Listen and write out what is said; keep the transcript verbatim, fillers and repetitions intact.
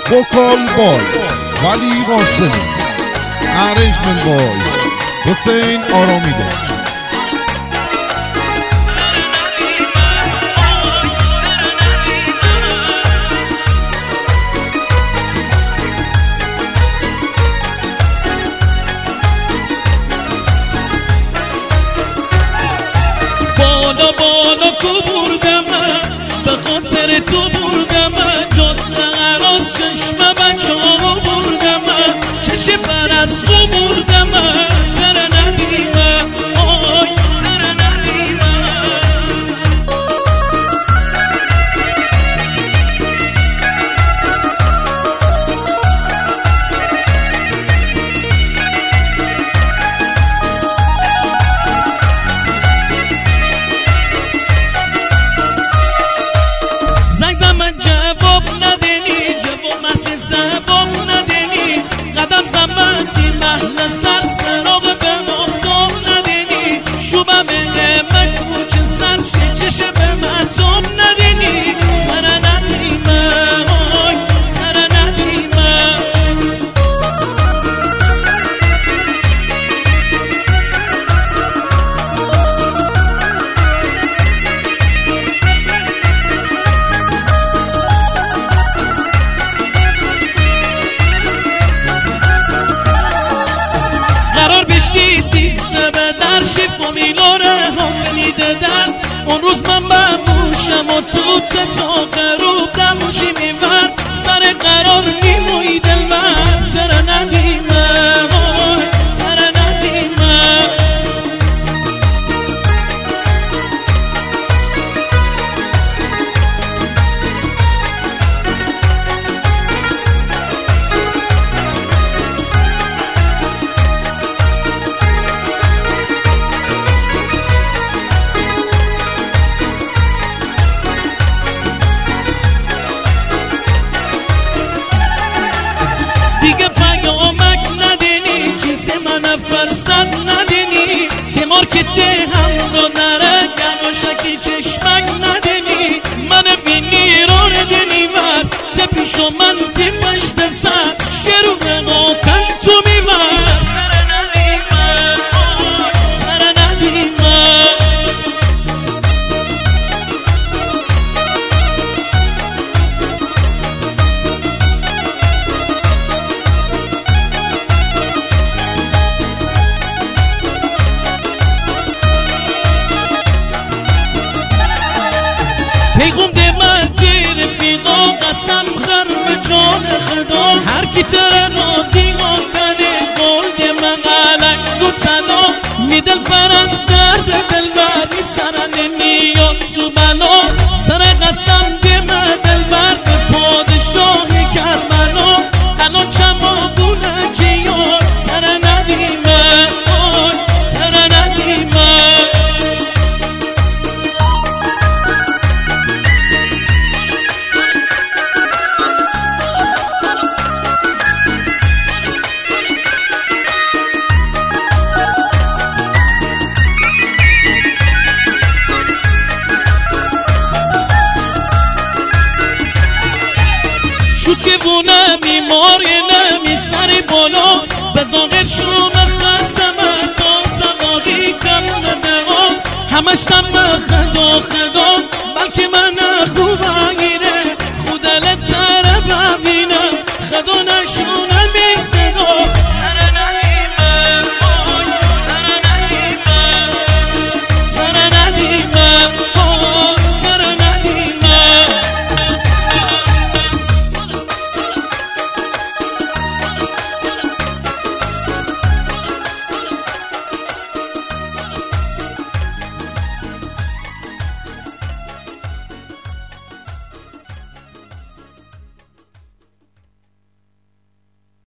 vocal boy ولی قاسمی، arrangement boy حسین آرامیده. بالا بالا کو بردم به خاطر تو بردم جاده عراض چشم بچه ها بردم چشم پرستو بردم زره ندیمه آی زره ندیمه جواب ندنی جواب مسیح جواب ندنی قدم زمانتی محل سر سراغ به مفتاب ندنی شوبه به مکوچ سر شی چشه به مطاب ندنی تره ندیمه آی تره ندیمه قرار بشتی سیزده به در شیف و میلاره هم میدادن اون روز من بموشم و توت تا غروب دموشی میبر سر قرار میموی دل من تره ندیمه آی تره ندیمه دیگه پیامک ندینی چیز من فرصت ندینی تیمار که ته هم رو نره گلاشکی چشمک ندینی من بینی رو ندینی من ته پیشو من ته پشت سر شروع ناکن تو میمر تره ندیمه تره ندیمه پیغم ده مرجی رفیقا قسم خر به جان خدا هر کی تره نازی آنکنه گل ده مقالک دو تلا میدل فرست درد دل بری سرن میاد تو بلا تره قسم ده مدل بر به پادشاهی کربلا الان چما بونه که یار تره ندیمه آی تره ندیمه شکوونه میماری نمی سری بالا به ظاهر شونه خسمه تا سواری کم نده همش تم خدا خدا